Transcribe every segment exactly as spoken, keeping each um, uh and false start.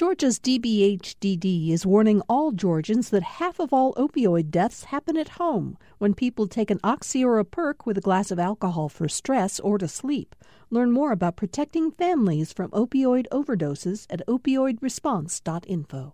Georgia's D B H D D is warning all Georgians that half of all opioid deaths happen at home when people take an Oxy or a Perk with a glass of alcohol for stress or to sleep. Learn more about protecting families from opioid overdoses at opioid response dot info.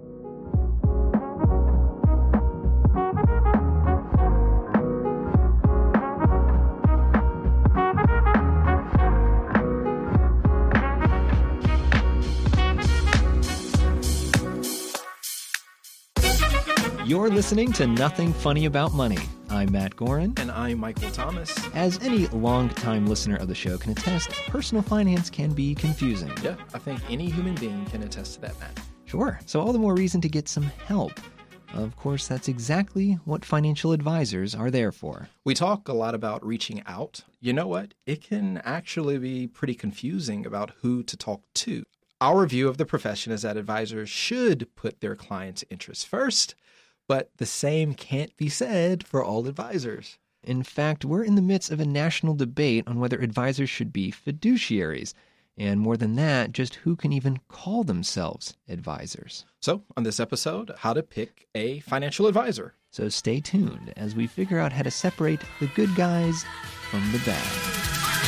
You're listening to Nothing Funny About Money. I'm Matt Gorin. And I'm Michael Thomas. As any longtime listener of the show can attest, personal finance can be confusing. Yeah, I think any human being can attest to that, Matt. Sure. So all the more reason to get some help. Of course, that's exactly what financial advisors are there for. We talk a lot about reaching out. You know what? It can actually be pretty confusing about who to talk to. Our view of the profession is that advisors should put their clients' interests first, but the same can't be said for all advisors. In fact, we're in the midst of a national debate on whether advisors should be fiduciaries. And more than that, just who can even call themselves advisors. So, on this episode, how to pick a financial advisor. So stay tuned as we figure out how to separate the good guys from the bad.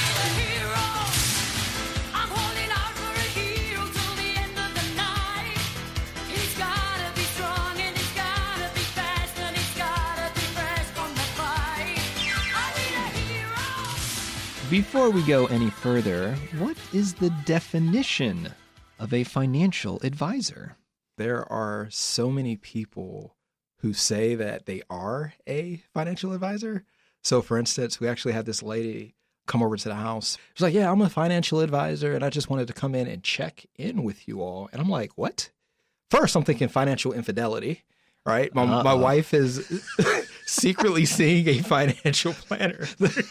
Before we go any further, what is the definition of a financial advisor? There are so many people who say that they are a financial advisor. So, for instance, we actually had this lady come over to the house. She's like, yeah, I'm a financial advisor, and I just wanted to come in and check in with you all. And I'm like, what? First, I'm thinking financial infidelity, right? My, my wife is secretly seeing a financial planner.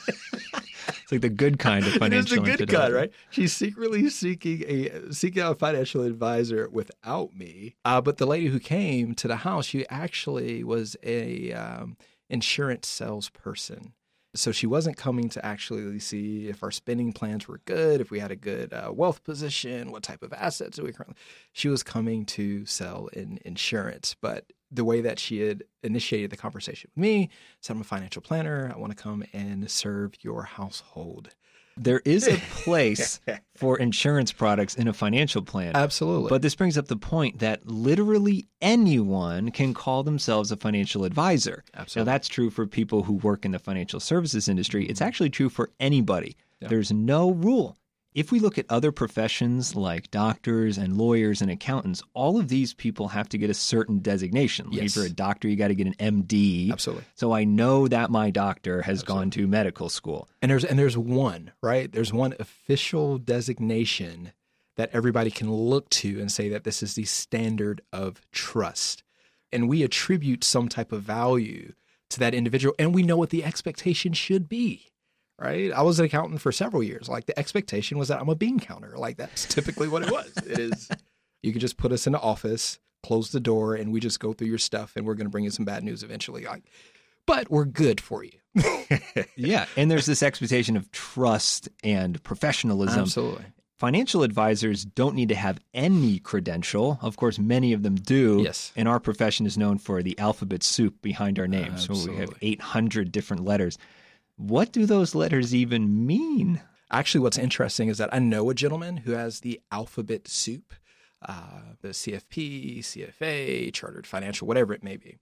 It's like the good kind of financial It is the good infidelity. kind, right? She's secretly seeking a seeking out a financial advisor without me. Uh, but the lady who came to the house, she actually was a um, insurance salesperson. So she wasn't coming to actually see if our spending plans were good, if we had a good uh, wealth position, what type of assets do we currently. She was coming to sell in insurance, but the way that she had initiated the conversation with me, said, I'm a financial planner. I want to come and serve your household. There is a place for insurance products in a financial plan. Absolutely. But this brings up the point that literally anyone can call themselves a financial advisor. Absolutely. Now, that's true for people who work in the financial services industry. It's actually true for anybody. Yeah. There's no rule. If we look at other professions like doctors and lawyers and accountants, all of these people have to get a certain designation. Like Yes. if you're a doctor, you got to get an M D. Absolutely. So I know that my doctor has Absolutely. gone to medical school. And there's and there's one, right? There's one official designation that everybody can look to and say that this is the standard of trust. And we attribute some type of value to that individual, and we know what the expectation should be. Right? I was an accountant for several years. Like the expectation was that I'm a bean counter. Like that's typically what it was. It is, you can just put us in the office, close the door, and we just go through your stuff and we're going to bring you some bad news eventually. Like, but we're good for you. Yeah. And there's this expectation of trust and professionalism. Absolutely. Financial advisors don't need to have any credential. Of course, many of them do. Yes. And our profession is known for the alphabet soup behind our names. So we have Absolutely. eight hundred different letters. What do those letters even mean? Actually, what's interesting is that I know a gentleman who has the alphabet soup, uh, the C F P, C F A, Chartered Financial, whatever it may be.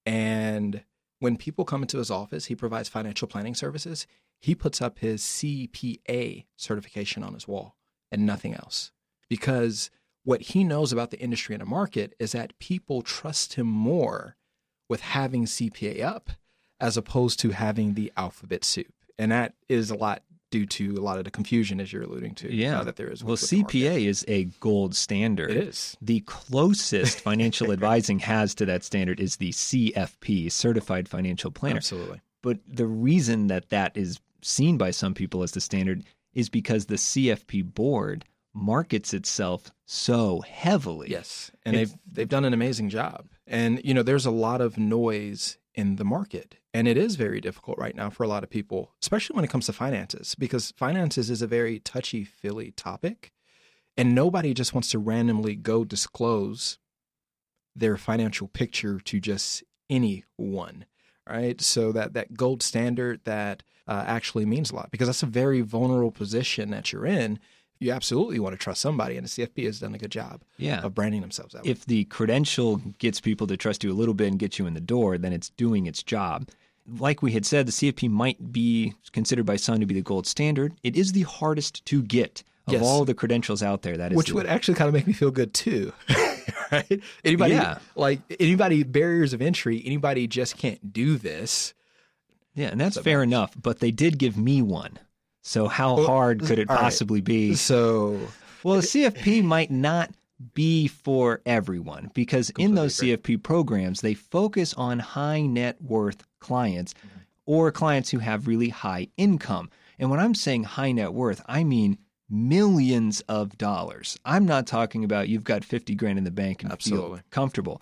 And when people come into his office, he provides financial planning services. He puts up his C P A certification on his wall and nothing else. Because what he knows about the industry and the market is that people trust him more with having C P A up as opposed to having the alphabet soup. And that is a lot due to a lot of the confusion, as you're alluding to, Yeah. uh, that there is. Well, with the C P A market. is a gold standard. It is. The closest financial advising has to that standard is the C F P, Certified Financial Planner. Absolutely. But the reason that that is seen by some people as the standard is because the C F P board markets itself so heavily. Yes. And It's- they've they've done an amazing job. And, you know, there's a lot of noise in the market. And it is very difficult right now for a lot of people, especially when it comes to finances, because finances is a very touchy-feely topic. And nobody just wants to randomly go disclose their financial picture to just anyone, right? So that, that gold standard that uh, actually means a lot, because that's a very vulnerable position that you're in. You absolutely want to trust somebody, and the C F P has done a good job yeah. of branding themselves that way. If the credential gets people to trust you a little bit and gets you in the door, then it's doing its job. Like we had said, the C F P might be considered by some to be the gold standard. It is the hardest to get of yes. all the credentials out there. That is Which the, would actually kind of make me feel good too, right? Anybody, yeah. like anybody, barriers of entry, anybody just can't do this. Yeah, and that's fair enough, but they did give me one. So how well, hard could it possibly right. be? So, well, the C F P might not be for everyone, because in those agree. C F P programs, they focus on high net worth clients mm-hmm. or clients who have really high income. And when I'm saying high net worth, I mean millions of dollars. I'm not talking about you've got fifty grand in the bank and Absolutely. feel comfortable.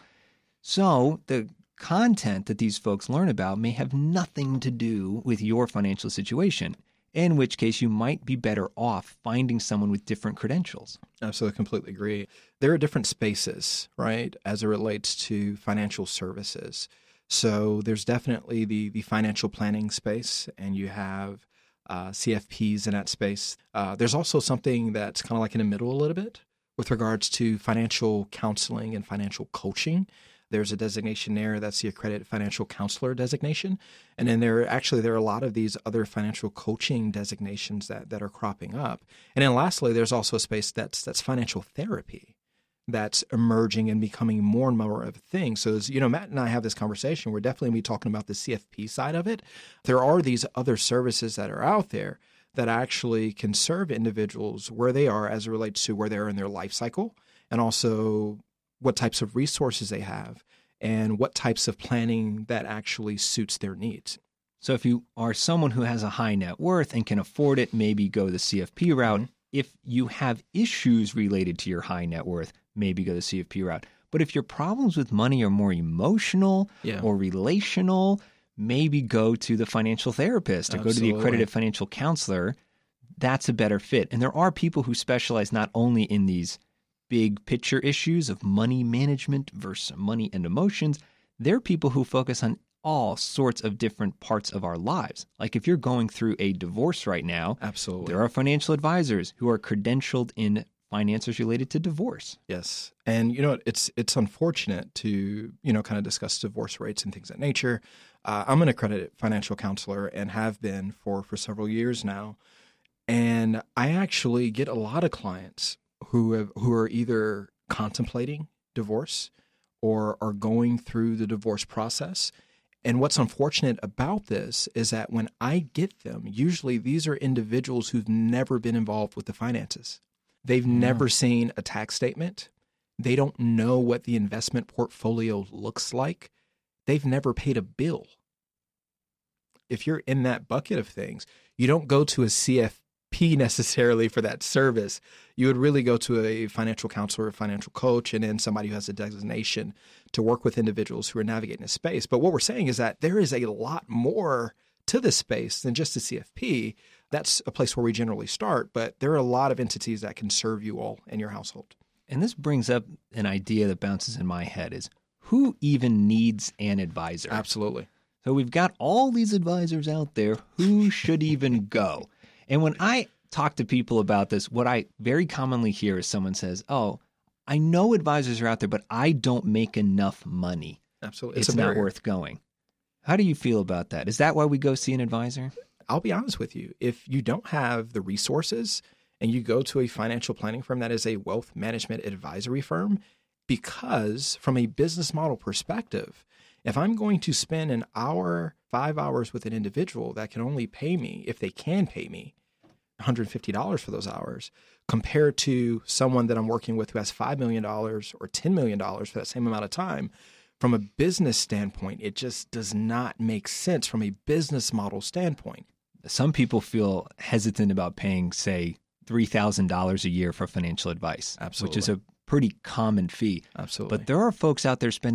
So the content that these folks learn about may have nothing to do with your financial situation, in which case you might be better off finding someone with different credentials. Absolutely, completely agree. There are different spaces, right, as it relates to financial services. So there's definitely the, the financial planning space, and you have uh, C F Ps in that space. Uh, there's also something that's kind of like in the middle a little bit with regards to financial counseling and financial coaching. There's a designation there that's the accredited financial counselor designation. And then there actually there are a lot of these other financial coaching designations that, that are cropping up. And then lastly, there's also a space that's that's financial therapy that's emerging and becoming more and more of a thing. So as you know, Matt and I have this conversation, we're definitely going to be talking about the C F P side of it. There are these other services that are out there that actually can serve individuals where they are as it relates to where they're in their life cycle, and also what types of resources they have, and what types of planning that actually suits their needs. So if you are someone who has a high net worth and can afford it, maybe go the C F P route. Mm-hmm. If you have issues related to your high net worth, maybe go the C F P route. But if your problems with money are more emotional yeah. or relational, maybe go to the financial therapist or Absolutely. Go to the accredited financial counselor. That's a better fit. And there are people who specialize not only in these big picture issues of money management versus money and emotions. They're people who focus on all sorts of different parts of our lives. Like if you're going through a divorce right now, Absolutely. There are financial advisors who are credentialed in finances related to divorce. Yes. And you know, it's it's unfortunate to, you know, kind of discuss divorce rates and things of that nature. Uh, I'm an accredited financial counselor and have been for, for several years now. And I actually get a lot of clients who have, who are either contemplating divorce or are going through the divorce process. And what's unfortunate about this is that when I get them, usually these are individuals who've never been involved with the finances. They've yeah. never seen a tax statement. They don't know what the investment portfolio looks like. They've never paid a bill. If you're in that bucket of things, you don't go to a C F P necessarily for that service. You would really go to a financial counselor, a financial coach, and then somebody who has a designation to work with individuals who are navigating this space. But what we're saying is that there is a lot more to this space than just a C F P. That's a place where we generally start, but there are a lot of entities that can serve you all in your household. And this brings up an idea that bounces in my head is, who even needs an advisor? Absolutely. So we've got all these advisors out there. Who should even go? And when I talk to people about this, what I very commonly hear is someone says, oh, I know advisors are out there, but I don't make enough money. Absolutely. It's, it's not worth going. How do you feel about that? Is that why we go see an advisor? I'll be honest with you. If you don't have the resources and you go to a financial planning firm that is a wealth management advisory firm, because from a business model perspective, if I'm going to spend an hour, five hours with an individual that can only pay me, if they can pay me, one hundred fifty dollars for those hours, compared to someone that I'm working with who has five million dollars or ten million dollars for that same amount of time, from a business standpoint, it just does not make sense from a business model standpoint. Some people feel hesitant about paying, say, three thousand dollars a year for financial advice, Absolutely. Which is a pretty common fee. Absolutely. But there are folks out there spending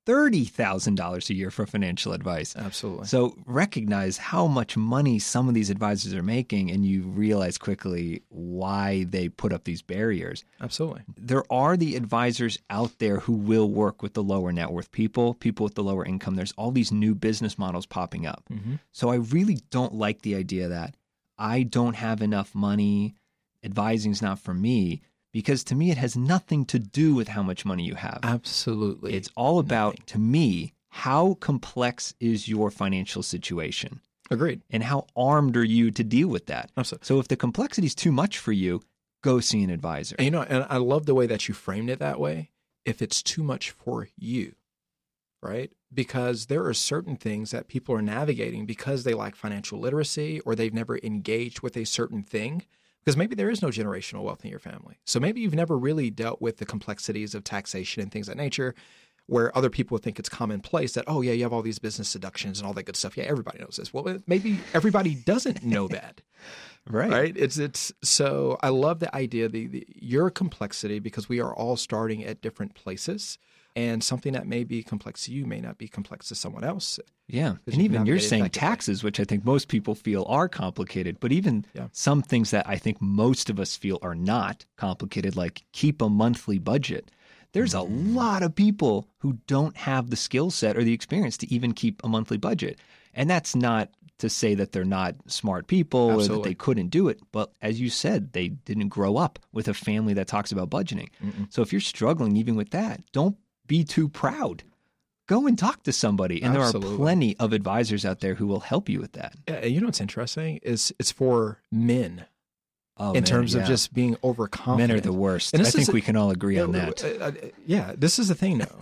thirty thousand dollars a year for financial advice. Absolutely. So recognize how much money some of these advisors are making, and you realize quickly why they put up these barriers. Absolutely. There are the advisors out there who will work with the lower net worth people, people with the lower income. There's all these new business models popping up. Mm-hmm. So I really don't like the idea that I don't have enough money, advising's not for me. Because to me, it has nothing to do with how much money you have. Absolutely. It's all about, nothing. to me, how complex is your financial situation? Agreed. And how armed are you to deal with that? Absolutely. So if the complexity is too much for you, go see an advisor. And, you know, and I love the way that you framed it that way. If it's too much for you, right? Because there are certain things that people are navigating because they lack financial literacy or they've never engaged with a certain thing. Because maybe there is no generational wealth in your family. So maybe you've never really dealt with the complexities of taxation and things of that nature, where other people think it's commonplace that, oh, yeah, you have all these business deductions and all that good stuff. Yeah, everybody knows this. Well, maybe everybody doesn't know that. Right. Right. It's it's so I love the idea, the, the your complexity, because we are all starting at different places. And something that may be complex to you may not be complex to someone else. Yeah. And even you're saying taxes, which I think most people feel are complicated, but even yeah. some things that I think most of us feel are not complicated, like keep a monthly budget. There's a lot of people who don't have the skill set or the experience to even keep a monthly budget. And that's not to say that they're not smart people Absolutely. Or that they couldn't do it. But as you said, they didn't grow up with a family that talks about budgeting. Mm-mm. So if you're struggling even with that, don't be too proud. Go and talk to somebody. And Absolutely. There are plenty of advisors out there who will help you with that. Yeah, you know what's interesting is it's for men. Oh, in man, terms yeah. of just being overconfident. Men are the worst. I think a, we can all agree you know, on that. Uh, uh, yeah, this is the thing, though.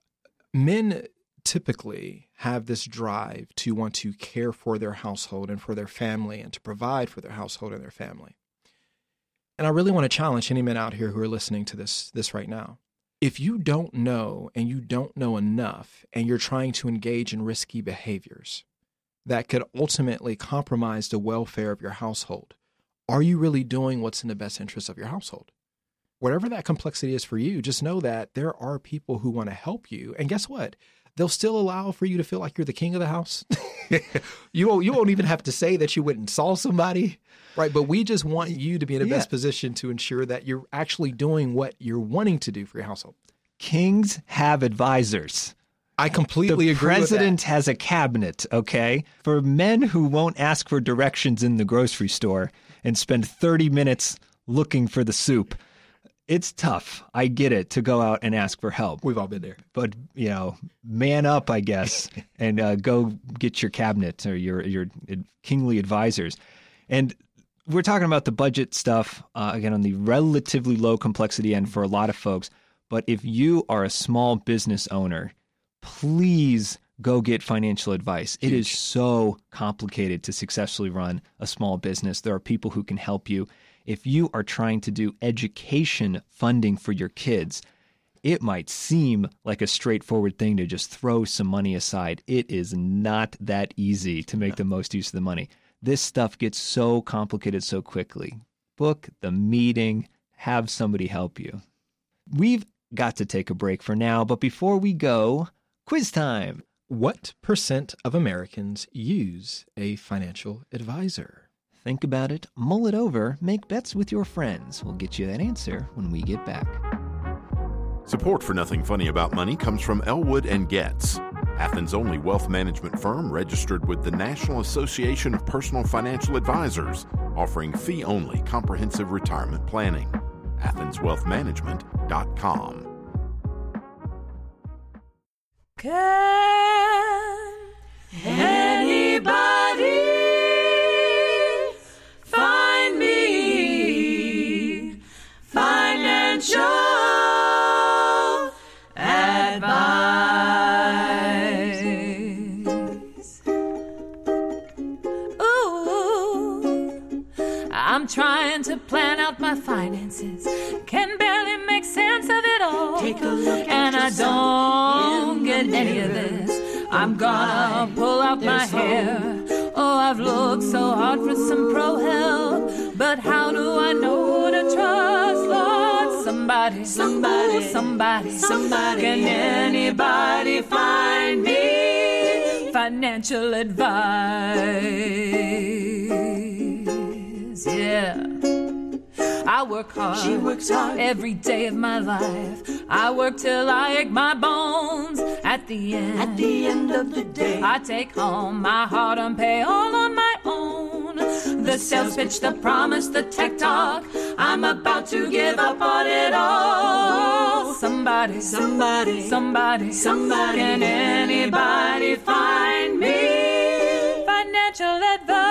Men typically have this drive to want to care for their household and for their family and to provide for their household and their family. And I really want to challenge any men out here who are listening to this, this right now. If you don't know and you don't know enough and you're trying to engage in risky behaviors that could ultimately compromise the welfare of your household, are you really doing what's in the best interest of your household? Whatever that complexity is for you, just know that there are people who want to help you. And guess what? They'll still allow for you to feel like you're the king of the house. you, won't, you won't even have to say that you went and saw somebody, right? But we just want you to be in the yeah. best position to ensure that you're actually doing what you're wanting to do for your household. Kings have advisors. I completely the agree with that. The president has a cabinet, okay? For men who won't ask for directions in the grocery store and spend thirty minutes looking for the soup, it's tough. I get it, to go out and ask for help. We've all been there. But, you know, man up, I guess, and uh, go get your cabinet or your, your kingly advisors. And we're talking about the budget stuff, uh, again, on the relatively low complexity end for a lot of folks. But if you are a small business owner, please go get financial advice. It is so complicated to successfully run a small business. There are people who can help you. If you are trying to do education funding for your kids, it might seem like a straightforward thing to just throw some money aside. It is not that easy to make the most use of the money. This stuff gets so complicated so quickly. Book the meeting, have somebody help you. We've got to take a break for now, but before we go, quiz time. What percent of Americans use a financial advisor? Think about it, mull it over, make bets with your friends. We'll get you that answer when we get back. Support for Nothing Funny About Money comes from Elwood and Getz, Athens' only wealth management firm registered with the National Association of Personal Financial Advisors, offering fee-only comprehensive retirement planning. athens wealth management dot com. Can anybody find me financial advice? Ooh, I'm trying to plan out my finances, can barely make sense of it all. Take a look at and I don't get any of this. I'm gonna pull out my hair. Oh, I've looked so hard for some pro help, but how do I know who to trust, Lord? Somebody Somebody, somebody, somebody, somebody. Can anybody find me financial advice? Yeah. I work hard. She works hard every day of my life. I work till I ache my bones. At the end, at the end of the day, I take home my hard-earned pay all on my own. The sales pitch, the promise, the tech talk. I'm about to give up on it all. Somebody, somebody, somebody, somebody. Can anybody find me financial advice?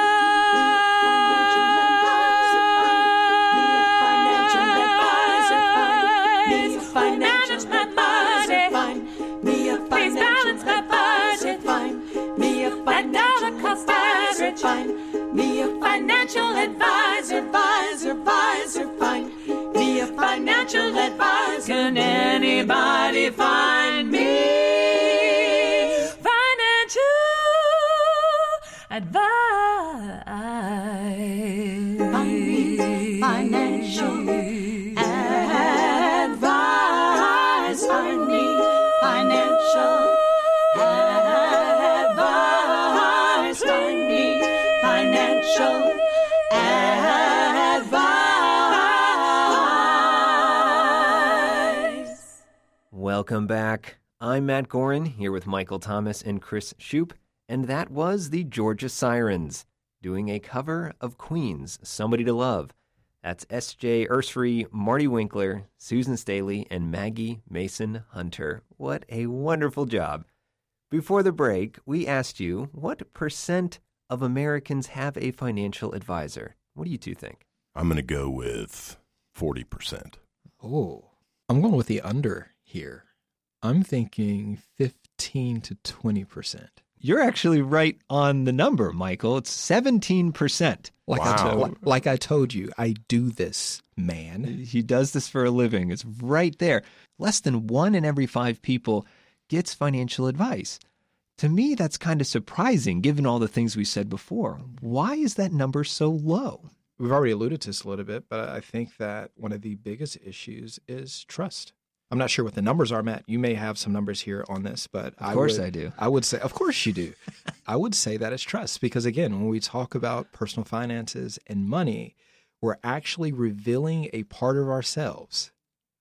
Find me a financial advisor, advisor, advisor. Find me a financial advisor. Can anybody find me financial advice? Find me financial advice. Find me financial advice. Find me financial advice. Welcome back. I'm Matt Gorin, here with Michael Thomas and Chris Shoup, and that was the Georgia Sirens, doing a cover of Queen's Somebody to Love. That's S J Ursary, Marty Winkler, Susan Staley, and Maggie Mason Hunter. What a wonderful job. Before the break, we asked you, what percent of Americans have a financial advisor? What do you two think? I'm going to go with forty percent. Oh, I'm going with the under here. I'm thinking fifteen to twenty percent. You're actually right on the number, Michael. It's seventeen percent. Like, Wow. I told, like I told you, I do this, man. He does this for a living. It's right there. Less than one in every five people gets financial advice. To me, that's kind of surprising, given all the things we said before. Why is that number so low? We've already alluded to this a little bit, but I think that one of the biggest issues is trust. I'm not sure what the numbers are, Matt. You may have some numbers here on this, but Of course I, would, I do. I would say, of course you do. I would say that it's trust because, again, when we talk about personal finances and money, we're actually revealing a part of ourselves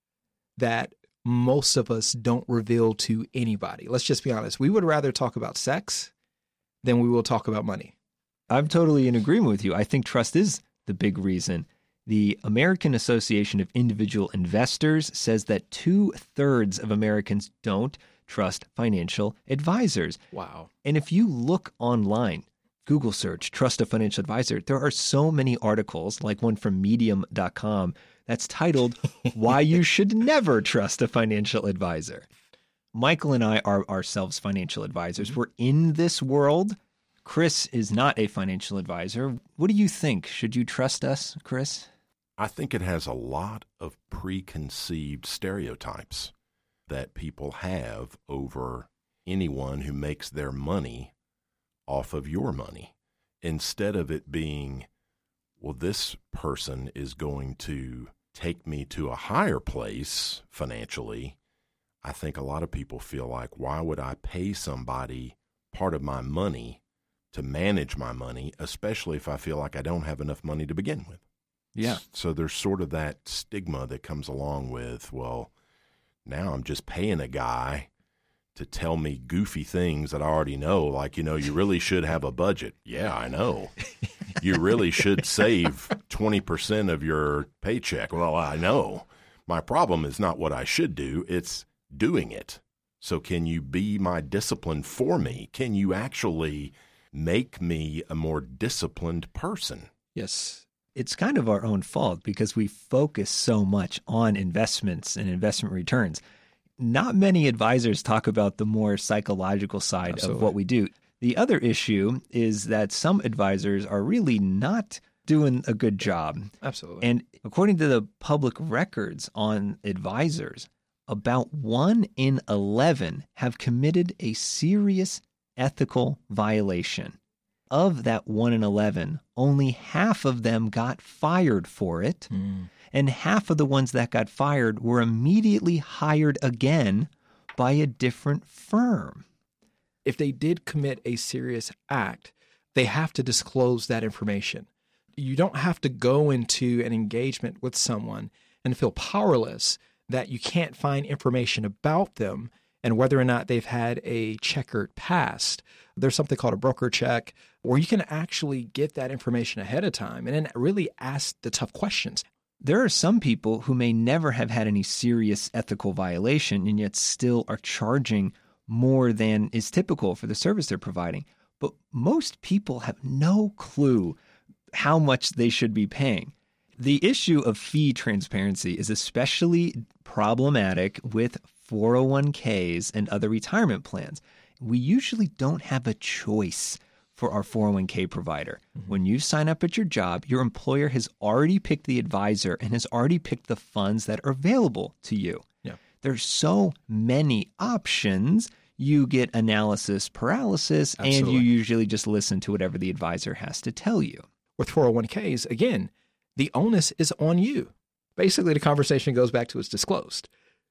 that most of us don't reveal to anybody. Let's just be honest. We would rather talk about sex than we will talk about money. I'm totally in agreement with you. I think trust is the big reason. The American Association of Individual Investors says that two-thirds of Americans don't trust financial advisors. Wow. And if you look online, Google search, trust a financial advisor, there are so many articles, like one from medium dot com, that's titled, Why You Should Never Trust a Financial Advisor. Michael and I are ourselves financial advisors. We're in this world. Chris is not a financial advisor. What do you think? Should you trust us, Chris? I think it has a lot of preconceived stereotypes that people have over anyone who makes their money off of your money. Instead of it being, well, this person is going to take me to a higher place financially, I think a lot of people feel like, why would I pay somebody part of my money to manage my money, especially if I feel like I don't have enough money to begin with? Yeah. So there's sort of that stigma that comes along with, well, now I'm just paying a guy to tell me goofy things that I already know, like, you know, you really should have a budget. Yeah, I know. You really should save twenty percent of your paycheck. Well, I know. My problem is not what I should do, it's doing it. So can you be my discipline for me? Can you actually make me a more disciplined person? Yes. It's kind of our own fault because we focus so much on investments and investment returns. Not many advisors talk about the more psychological side Absolutely. of what we do. The other issue is that some advisors are really not doing a good job. Absolutely. And according to the public records on advisors, about one in eleven have committed a serious ethical violation. Of that one in eleven, only half of them got fired for it, mm. and half of the ones that got fired were immediately hired again by a different firm. If they did commit a serious act, they have to disclose that information. You don't have to go into an engagement with someone and feel powerless that you can't find information about them and whether or not they've had a checkered past. There's something called a broker check where you can actually get that information ahead of time and then really ask the tough questions. There are some people who may never have had any serious ethical violation and yet still are charging more than is typical for the service they're providing. But most people have no clue how much they should be paying. The issue of fee transparency is especially problematic with four oh one k's and other retirement plans. We usually don't have a choice for our four oh one k provider. Mm-hmm. When you sign up at your job, your employer has already picked the advisor and has already picked the funds that are available to you. Yeah. There's so many options. You get analysis paralysis, Absolutely. And you usually just listen to whatever the advisor has to tell you. With four oh one k's, again, the onus is on you. Basically, the conversation goes back to it's disclosed.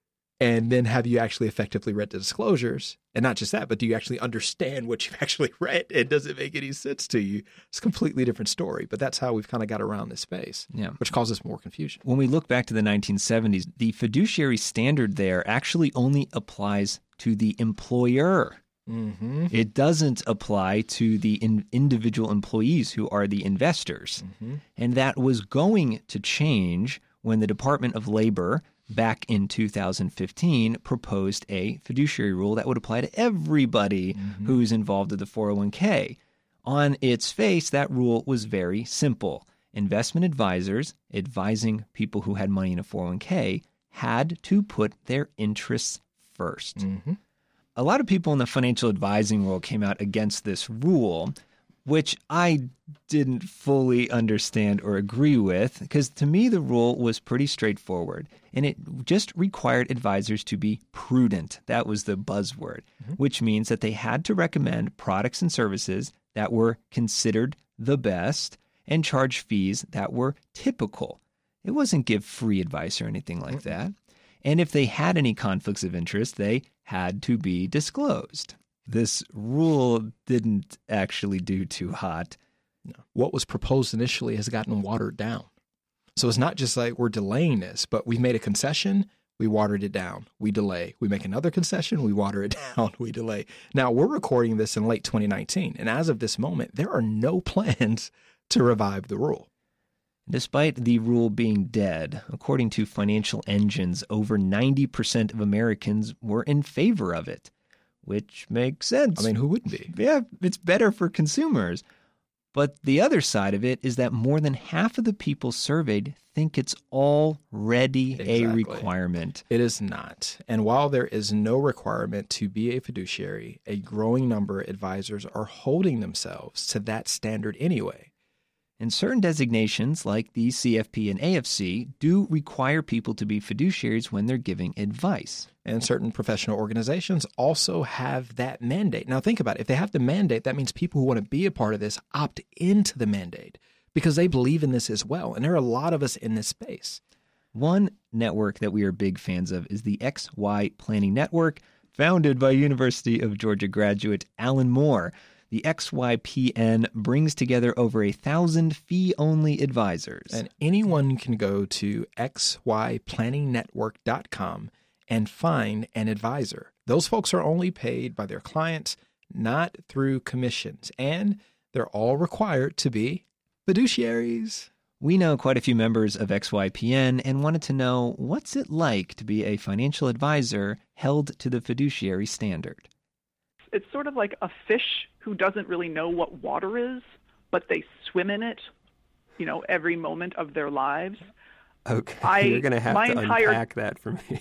And then have you actually effectively read the disclosures? And not just that, but do you actually understand what you've actually read? And does it make any sense to you? It's a completely different story, but that's how we've kind of got around this space, yeah. which causes more confusion. When we look back to the nineteen seventies, the fiduciary standard there actually only applies to the employer. Mm-hmm. It doesn't apply to the in- individual employees who are the investors. Mm-hmm. And that was going to change when the Department of Labor back in two thousand fifteen proposed a fiduciary rule that would apply to everybody mm-hmm. who's involved in the four oh one k. On its face, that rule was very simple. Investment advisors advising people who had money in a four oh one k had to put their interests first. Mm-hmm. A lot of people in the financial advising world came out against this rule, which I didn't fully understand or agree with, because to me the rule was pretty straightforward, and it just required advisors to be prudent. That was the buzzword, mm-hmm. which means that they had to recommend products and services that were considered the best and charge fees that were typical. It wasn't give free advice or anything like mm-hmm. that. And if they had any conflicts of interest, they had to be disclosed. This rule didn't actually do too hot. No. What was proposed initially has gotten watered down. So it's not just like we're delaying this, but we made a concession, we watered it down, we delay. We make another concession, we water it down, we delay. Now, we're recording this in late twenty nineteen, and as of this moment, there are no plans to revive the rule. Despite the rule being dead, according to Financial Engines, over ninety percent of Americans were in favor of it. Which makes sense. I mean, who wouldn't be? Yeah, it's better for consumers. But the other side of it is that more than half of the people surveyed think it's already exactly. a requirement. It is not. And while there is no requirement to be a fiduciary, a growing number of advisors are holding themselves to that standard anyway. And certain designations, like the C F P and A F C, do require people to be fiduciaries when they're giving advice. And certain professional organizations also have that mandate. Now, think about it. If they have the mandate, that means people who want to be a part of this opt into the mandate because they believe in this as well. And there are a lot of us in this space. One network that we are big fans of is the X Y Planning Network, founded by University of Georgia graduate Alan Moore. The X Y P N brings together over a thousand fee-only advisors. And anyone can go to x y planning network dot com and find an advisor. Those folks are only paid by their clients, not through commissions. And they're all required to be fiduciaries. We know quite a few members of X Y P N and wanted to know, what's it like to be a financial advisor held to the fiduciary standard? It's sort of like a fish who doesn't really know what water is, but they swim in it, you know, every moment of their lives. Okay, I, you're going to have to entire... unpack that for me.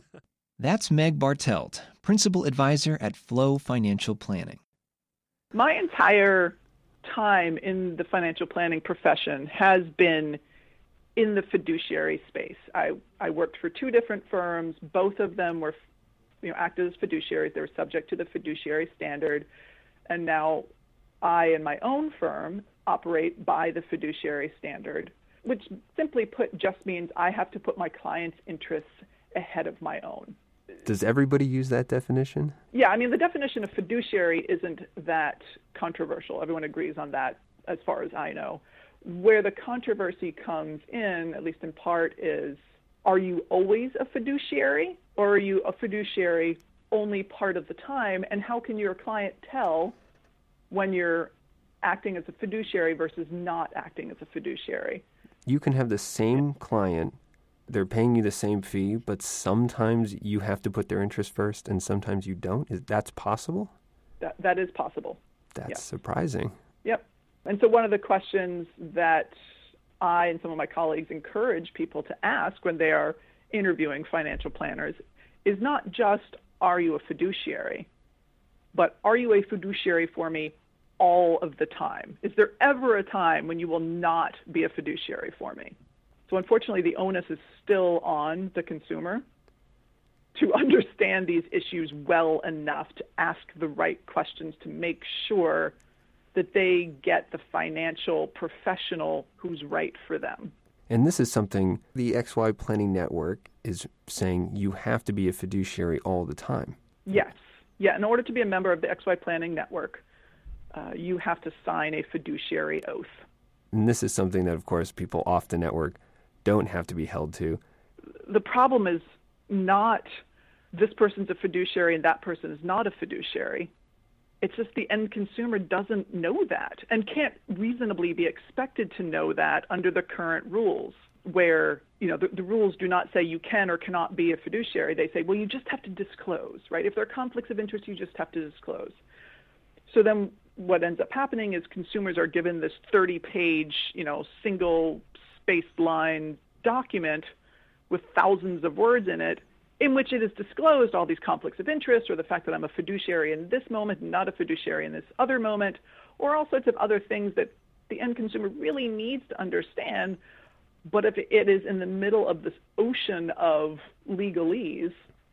That's Meg Bartelt, Principal Advisor at Flow Financial Planning. My entire time in the financial planning profession has been in the fiduciary space. I, I worked for two different firms. Both of them were you know, acted as fiduciaries. They were subject to the fiduciary standard. And now I and my own firm operate by the fiduciary standard, which simply put just means I have to put my client's interests ahead of my own. Does everybody use that definition? Yeah, I mean, the definition of fiduciary isn't that controversial. Everyone agrees on that as far as I know. Where the controversy comes in, at least in part, is are you always a fiduciary, or are you a fiduciary only part of the time? And how can your client tell when you're acting as a fiduciary versus not acting as a fiduciary? You can have the same client, they're paying you the same fee, but sometimes you have to put their interest first and sometimes you don't. Is that's possible? That that is possible. That's Yep. surprising. Yep. And so one of the questions that I and some of my colleagues encourage people to ask when they are interviewing financial planners is not just, are you a fiduciary, but are you a fiduciary for me all of the time? Is there ever a time when you will not be a fiduciary for me? So unfortunately, the onus is still on the consumer to understand these issues well enough to ask the right questions to make sure that they get the financial professional who's right for them. And this is something the X Y Planning Network is saying you have to be a fiduciary all the time. Yes. Yeah, in order to be a member of the X Y Planning Network, uh, you have to sign a fiduciary oath. And this is something that, of course, people off the network don't have to be held to. The problem is not this person's a fiduciary and that person is not a fiduciary. It's just the end consumer doesn't know that and can't reasonably be expected to know that under the current rules, where, you know, the, the rules do not say you can or cannot be a fiduciary. They say, well, you just have to disclose, right? If there are conflicts of interest, you just have to disclose. So then what ends up happening is consumers are given this thirty-page, you know, single-spaced line document with thousands of words in it, in which it is disclosed all these conflicts of interest, or the fact that I'm a fiduciary in this moment, not a fiduciary in this other moment, or all sorts of other things that the end consumer really needs to understand. But if it is in the middle of this ocean of legalese,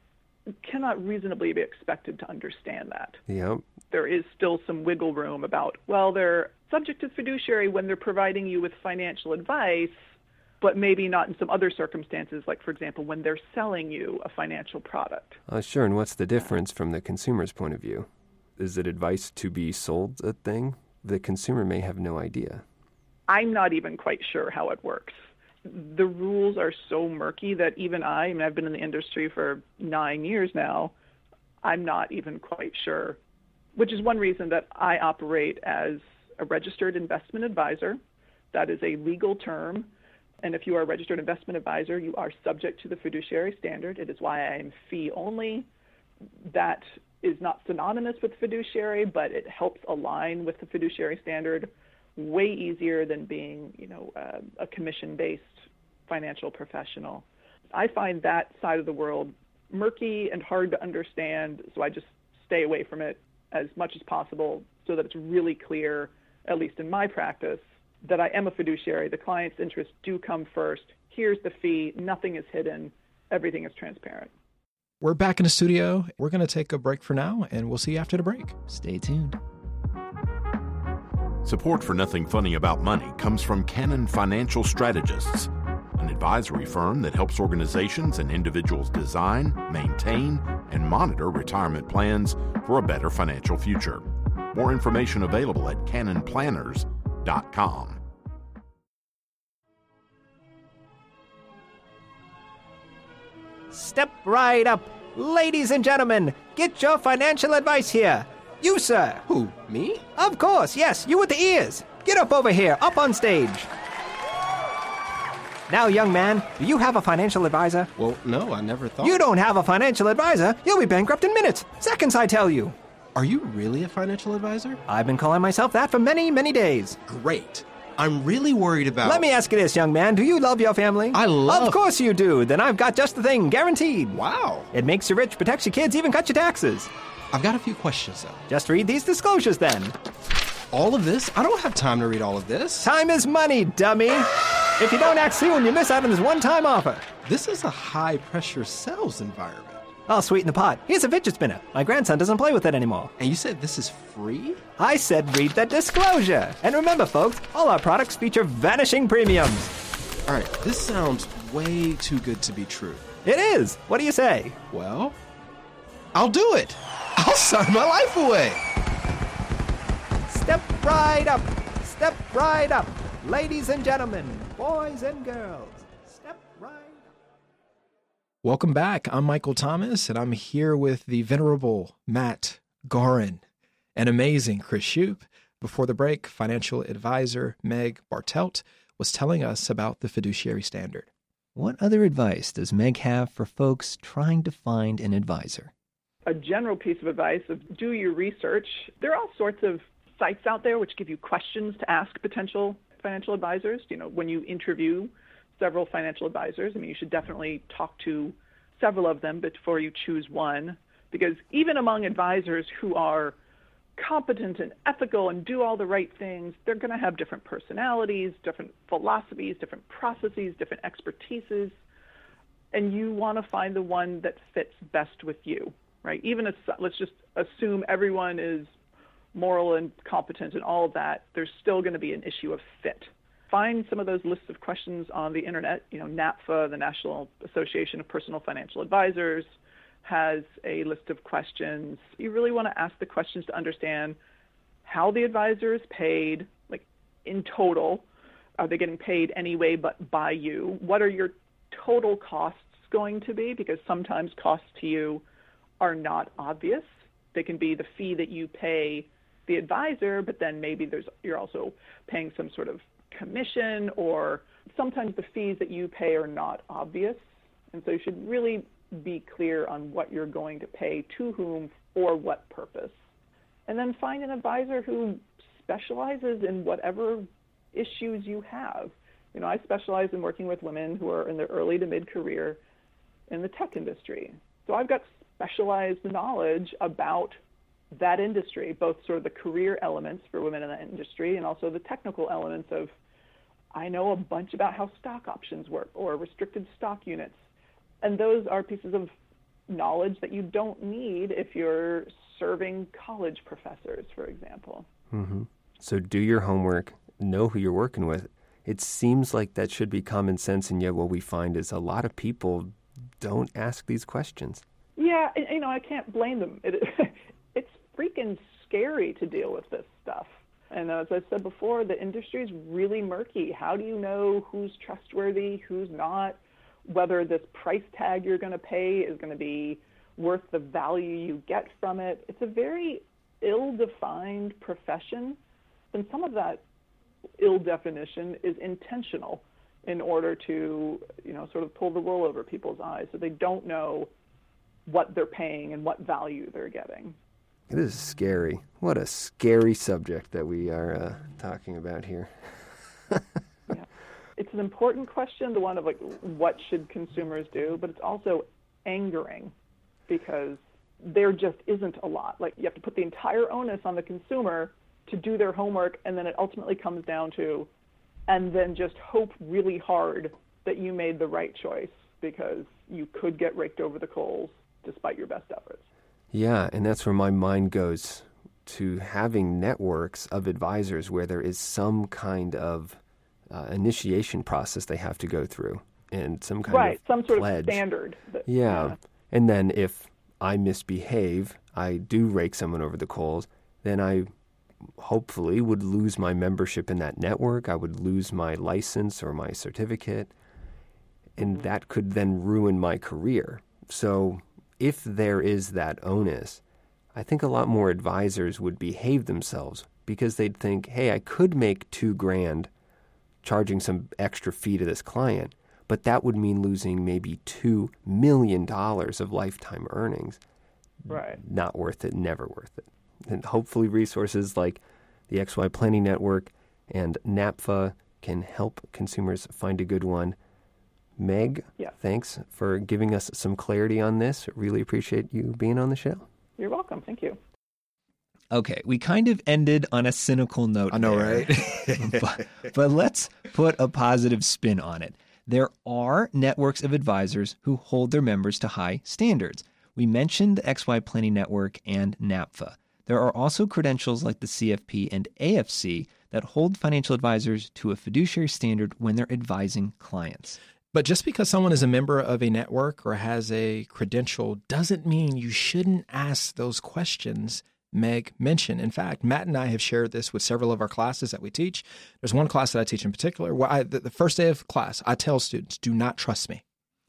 it cannot reasonably be expected to understand that. Yep. There is still some wiggle room about, well, they're subject to fiduciary when they're providing you with financial advice, but maybe not in some other circumstances, like, for example, when they're selling you a financial product. Uh, sure, and what's the difference from the consumer's point of view? Is it advice to be sold a thing? The consumer may have no idea. I'm not even quite sure how it works. The rules are so murky that even I, I mean, I've been in the industry for nine years now, I'm not even quite sure, which is one reason that I operate as a registered investment advisor. That is a legal term. And if you are a registered investment advisor, you are subject to the fiduciary standard. It is why I am fee only. That is not synonymous with fiduciary, but it helps align with the fiduciary standard way easier than being, you know, uh, a commission-based financial professional. I find that side of the world murky and hard to understand, so I just stay away from it as much as possible so that it's really clear, at least in my practice, that I am a fiduciary. The client's interests do come first. Here's the fee. Nothing is hidden. Everything is transparent. We're back in the studio. We're going to take a break for now, and we'll see you after the break. Stay tuned. Support for Nothing Funny About Money comes from Cannon Financial Strategists, an advisory firm that helps organizations and individuals design, maintain, and monitor retirement plans for a better financial future. More information available at cannon planners dot com. Step right up. Ladies and gentlemen, get your financial advice here. You, sir. Who, me? Of course, yes, you with the ears. Get up over here, up on stage. Now, young man, do you have a financial advisor? Well, no, I never thought. You don't have a financial advisor? You'll be bankrupt in minutes. Seconds, I tell you. Are you really a financial advisor? I've been calling myself that for many, many days. Great. I'm really worried about... Let me ask you this, young man. Do you love your family? I love... Of course you do. Then I've got just the thing, guaranteed. Wow. It makes you rich, protects your kids, even cuts your taxes. I've got a few questions, though. Just read these disclosures, then. All of this? I don't have time to read all of this. Time is money, dummy. If you don't act soon, you miss out on this one-time offer. This is a high-pressure sales environment. I'll sweeten the pot. Here's a fidget spinner. My grandson doesn't play with it anymore. And you said this is free? I said read the disclosure. And remember, folks, all our products feature vanishing premiums. All right, this sounds way too good to be true. It is. What do you say? Well, I'll do it. I'll sign my life away. Step right up. Step right up. Ladies and gentlemen, boys and girls, step right up. Welcome back. I'm Michael Thomas, and I'm here with the venerable Matt Gorin and amazing Chris Shoup. Before the break, financial advisor Meg Bartelt was telling us about the fiduciary standard. What other advice does Meg have for folks trying to find an advisor? A general piece of advice of do your research. There are all sorts of sites out there which give you questions to ask potential financial advisors. You know, when you interview several financial advisors, I mean, you should definitely talk to several of them before you choose one, because even among advisors who are competent and ethical and do all the right things, they're going to have different personalities, different philosophies, different processes, different expertises, and you want to find the one that fits best with you, right? Even if, let's just assume everyone is moral and competent and all of that, there's still going to be an issue of fit. Find some of those lists of questions on the internet. You know, NAPFA, the National Association of Personal Financial Advisors, has a list of questions. You really want to ask the questions to understand how the advisor is paid, like in total. Are they getting paid anyway but by you? What are your total costs going to be? Because sometimes costs to you are not obvious. They can be the fee that you pay the advisor, but then maybe there's you're also paying some sort of commission, or sometimes the fees that you pay are not obvious. And so you should really be clear on what you're going to pay to whom for what purpose. And then find an advisor who specializes in whatever issues you have. You know, I specialize in working with women who are in their early to mid-career in the tech industry. So I've got specialized knowledge about that industry, both sort of the career elements for women in that industry and also the technical elements of, I know a bunch about how stock options work or restricted stock units. And those are pieces of knowledge that you don't need if you're serving college professors, for example. Mm-hmm. So do your homework, know who you're working with. It seems like that should be common sense, and yet what we find is a lot of people don't ask these questions. Yeah, and, you know, I can't blame them. It, it's freaking scary to deal with this stuff. And as I said before, the industry is really murky. How do you know who's trustworthy, who's not? Whether this price tag you're going to pay is going to be worth the value you get from it. It's a very ill-defined profession, and some of that ill definition is intentional in order to, you know, sort of pull the wool over people's eyes so they don't know what they're paying and what value they're getting. It is scary. What a scary subject that we are uh, talking about here. Yeah. It's an important question, the one of like, what should consumers do? But it's also angering because there just isn't a lot. Like, you have to put the entire onus on the consumer to do their homework, and then it ultimately comes down to, and then just hope really hard that you made the right choice, because you could get raked over the coals despite your best efforts. Yeah, and that's where my mind goes to having networks of advisors where there is some kind of Uh, initiation process they have to go through, and some kind right, of some sort pledge. of standard. That, yeah. yeah, and then if I misbehave, I do rake someone over the coals, then I hopefully would lose my membership in that network. I would lose my license or my certificate, and mm-hmm. that could then ruin my career. So if there is that onus, I think a lot more advisors would behave themselves, because they'd think, hey, I could make two grand charging some extra fee to this client, but that would mean losing maybe two million dollars of lifetime earnings. Right. Not worth it, never worth it. And hopefully resources like the X Y Planning Network and NAPFA can help consumers find a good one. Meg, yeah. thanks for giving us some clarity on this. Really appreciate you being on the show. You're welcome. Thank you. Okay, we kind of ended on a cynical note. I know, there. right? but, but let's put a positive spin on it. There are networks of advisors who hold their members to high standards. We mentioned the X Y Planning Network and NAPFA. There are also credentials like the C F P and A F C that hold financial advisors to a fiduciary standard when they're advising clients. But just because someone is a member of a network or has a credential doesn't mean you shouldn't ask those questions Meg mentioned. In fact, Matt and I have shared this with several of our classes that we teach. There's one class that I teach in particular where I, the, the first day of class, I tell students, do not trust me.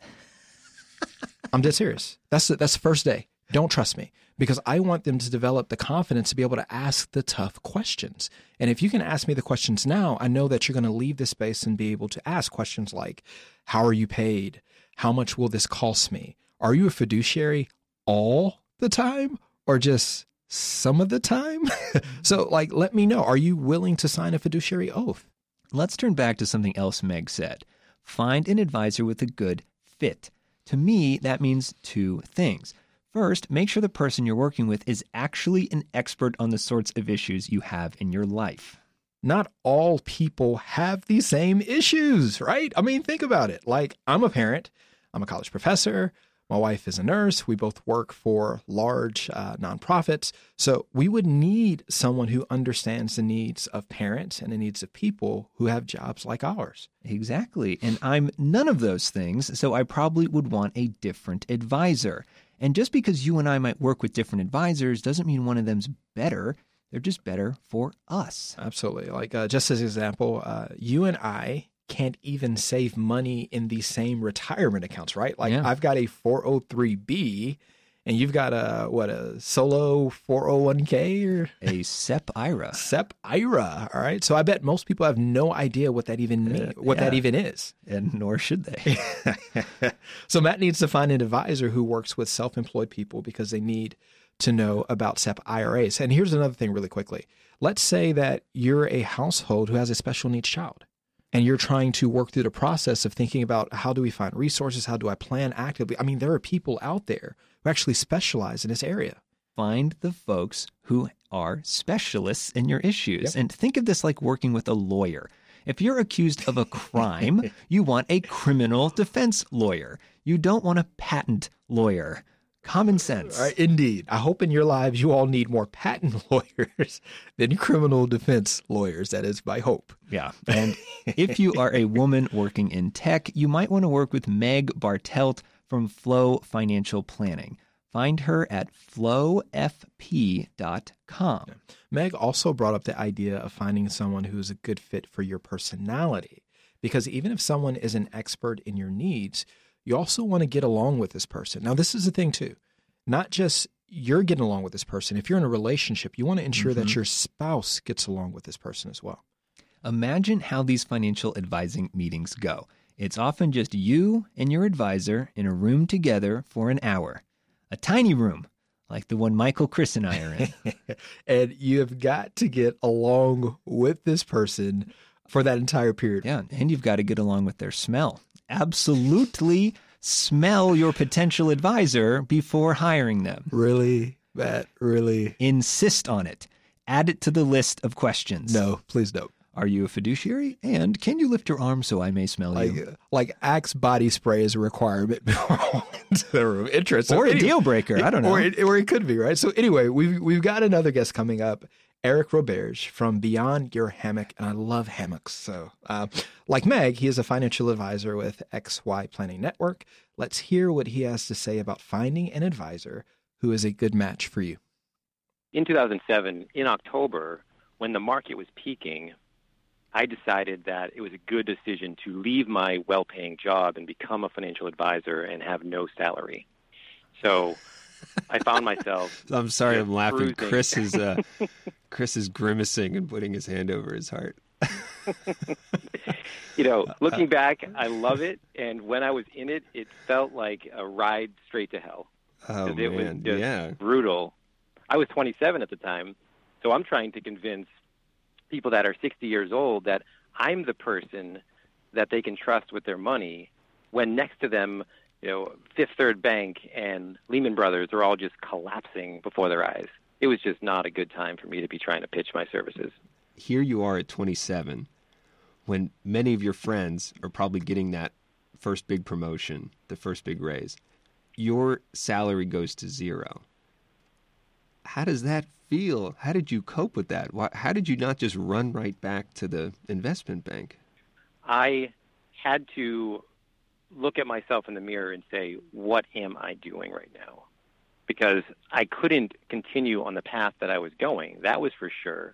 I'm dead serious. That's the, that's the first day. Don't trust me, because I want them to develop the confidence to be able to ask the tough questions. And if you can ask me the questions now, I know that you're going to leave this space and be able to ask questions like, how are you paid? How much will this cost me? Are you a fiduciary all the time or just some of the time? So, like, let me know. Are you willing to sign a fiduciary oath? Let's turn back to something else Meg said. Find an advisor with a good fit. To me, that means two things. First, make sure the person you're working with is actually an expert on the sorts of issues you have in your life. Not all people have the same issues, right? I mean, think about it. Like, I'm a parent. I'm a college professor. My wife is a nurse. We both work for large uh, nonprofits. So we would need someone who understands the needs of parents and the needs of people who have jobs like ours. Exactly. And I'm none of those things, so I probably would want a different advisor. And just because you and I might work with different advisors doesn't mean one of them's better. They're just better for us. Absolutely. Like, uh, just as an example, uh, you and I can't even save money in the same retirement accounts, right? Like, yeah. I've got a four oh three B and you've got a, what, a solo four oh one k or a S E P I R A. S E P I R A. All right. So I bet most people have no idea what that even means, uh, what yeah. that even is. And nor should they. So Matt needs to find an advisor who works with self-employed people because they need to know about S E P I R As. And here's another thing really quickly. Let's say that you're a household who has a special needs child. And you're trying to work through the process of thinking about, how do we find resources? How do I plan actively? I mean, there are people out there who actually specialize in this area. Find the folks who are specialists in your issues. Yep. And think of this like working with a lawyer. If you're accused of a crime, you want a criminal defense lawyer. You don't want a patent lawyer. Common sense. All right, indeed. I hope in your lives you all need more patent lawyers than criminal defense lawyers. That is my hope. Yeah. And if you are a woman working in tech, you might want to work with Meg Bartelt from Flow Financial Planning. Find her at flow f p dot com. Yeah. Meg also brought up the idea of finding someone who is a good fit for your personality. Because even if someone is an expert in your needs, you also want to get along with this person. Now, this is the thing, too. Not just you're getting along with this person. If you're in a relationship, you want to ensure mm-hmm. that your spouse gets along with this person as well. Imagine how these financial advising meetings go. It's often just you and your advisor in a room together for an hour. A tiny room, like the one Michael, Chris, and I are in. And you have got to get along with this person for that entire period. Yeah, and you've got to get along with their smell. Absolutely smell your potential advisor before hiring them. Really, Matt? Really? Insist on it. Add it to the list of questions. No, please don't. Are you a fiduciary? And can you lift your arm so I may smell like, you? Like Axe body spray is a requirement before into the room. Interesting. Or a deal breaker. I don't know. Or it, or it could be, right? So anyway, we've, we've got another guest coming up. Eric Roberge from Beyond Your Hammock, and I love hammocks. So, uh, like Meg, he is a financial advisor with X Y Planning Network. Let's hear what he has to say about finding an advisor who is a good match for you. In two thousand seven, in October, when the market was peaking, I decided that it was a good decision to leave my well-paying job and become a financial advisor and have no salary. So I found myself. I'm sorry, I'm laughing. Cruising. Chris is uh, Chris is grimacing and putting his hand over his heart. You know, looking back, I love it, and when I was in it, it felt like a ride straight to hell. Oh it man, was just yeah, brutal. I was twenty-seven at the time, so I'm trying to convince people that are sixty years old that I'm the person that they can trust with their money, when next to them, you know, Fifth Third Bank and Lehman Brothers are all just collapsing before their eyes. It was just not a good time for me to be trying to pitch my services. Here you are at twenty-seven, when many of your friends are probably getting that first big promotion, the first big raise. your salary goes to zero. How does that feel? How did you cope with that? Why, how did you not just run right back to the investment bank? I had to look at myself in the mirror and say, what am I doing right now? Because I couldn't continue on the path that I was going. That was for sure.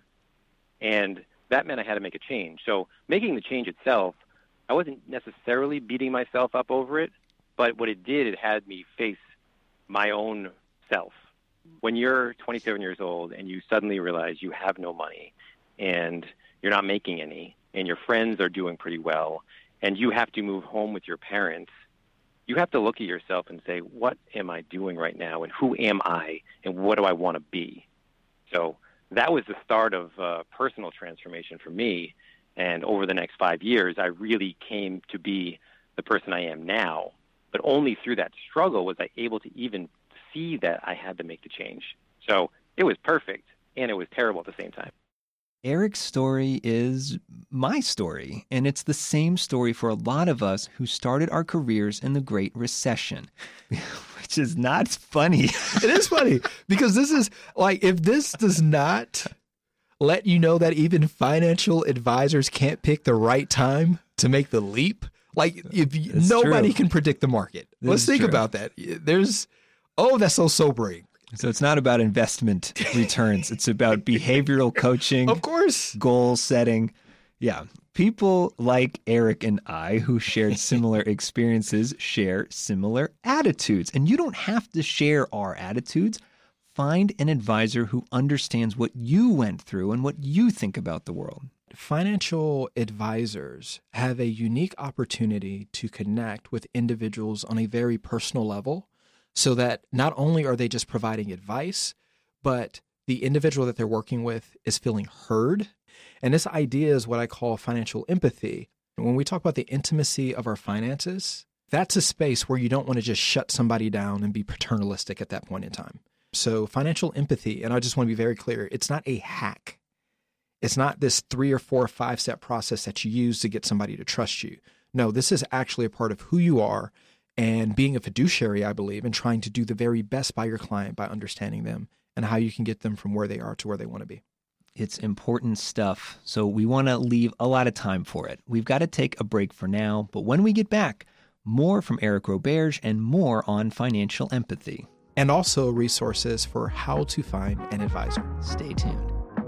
And that meant I had to make a change. So making the change itself, I wasn't necessarily beating myself up over it, but what it did, it had me face my own self. When you're twenty-seven years old and you suddenly realize you have no money and you're not making any and your friends are doing pretty well and you have to move home with your parents, you have to look at yourself and say, what am I doing right now and who am I and what do I want to be? So that was the start of uh, personal transformation for me. And over the next five years, I really came to be the person I am now. But only through that struggle was I able to even see that I had to make the change. So it was perfect, and it was terrible at the same time. Eric's story is my story, and it's the same story for a lot of us who started our careers in the Great Recession, which is not funny. It is funny, because this is, like, if this does not let you know that even financial advisors can't pick the right time to make the leap, like, if you, nobody true. can predict the market. This Let's think true. about that. There's, oh, that's so sobering. So it's not about investment returns. It's about behavioral coaching. Of course. Goal setting. Yeah. People like Eric and I who shared similar experiences share similar attitudes. And you don't have to share our attitudes. Find an advisor who understands what you went through and what you think about the world. Financial advisors have a unique opportunity to connect with individuals on a very personal level, so that not only are they just providing advice, but the individual that they're working with is feeling heard. And this idea is what I call financial empathy. When we talk about the intimacy of our finances, that's a space where you don't want to just shut somebody down and be paternalistic at that point in time. So financial empathy, and I just want to be very clear, it's not a hack. It's not this three or four or five step process that you use to get somebody to trust you. No, this is actually a part of who you are and being a fiduciary, I believe, and trying to do the very best by your client by understanding them and how you can get them from where they are to where they want to be. It's important stuff, so we want to leave a lot of time for it. We've got to take a break for now, but when we get back, more from Eric Roberge and more on financial empathy. And also resources for how to find an advisor. Stay tuned.